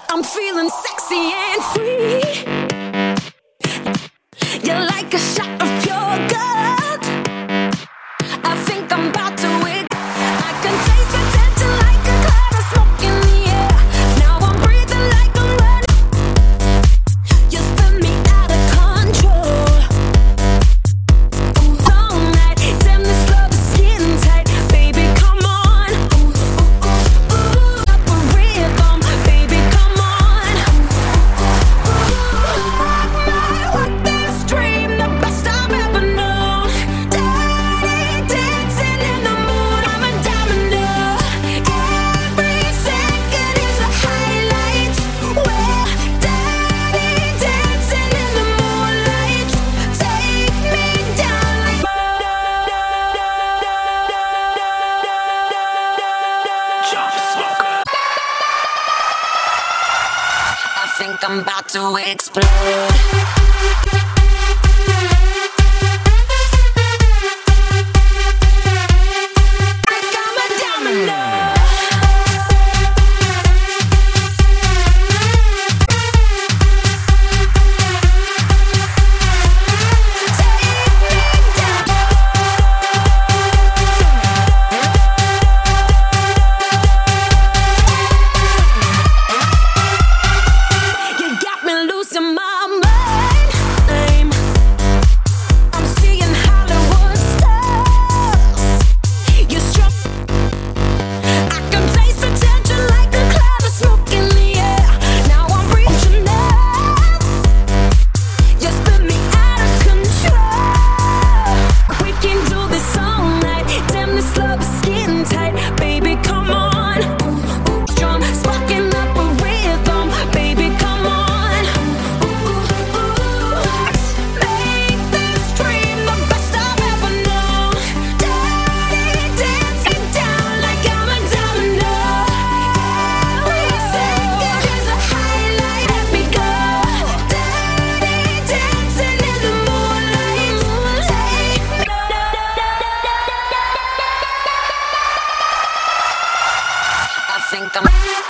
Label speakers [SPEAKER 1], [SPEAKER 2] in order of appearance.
[SPEAKER 1] I'm feeling sexy and free. You're like a shot of pure gold. I think I'm about to wake. I can taste the tension like a cloud of smoke in the air. Now I'm breathing like I'm running. You spin me out of control. All night, damn this love is getting tight. Baby, come on. Up a rhythm, baby, come on. What this dream, the best I've ever known. Dirty dancing in the moon, I'm a diamond now. Every second is a highlight. We're dirty dancing in the moonlight. Take me down like John Smoker. I think I'm about to explode. Like I'm a diamond now. You got me losing my mind. I'm seeing Hollywood stars. You struck. I can taste the tension like a cloud of smoke in the air. Now I'm reaching out. You spin me out of control. We can do this all night. Damn, this love is getting tight. Baby, come on. Drum sparking up a rhythm. Baby, come on. Make this dream the best I've ever known. Dirty dancing down like I'm a diamond now. Every second is a highlight. Let me go. Dirty dancing in the moonlight. Take me. I think I'm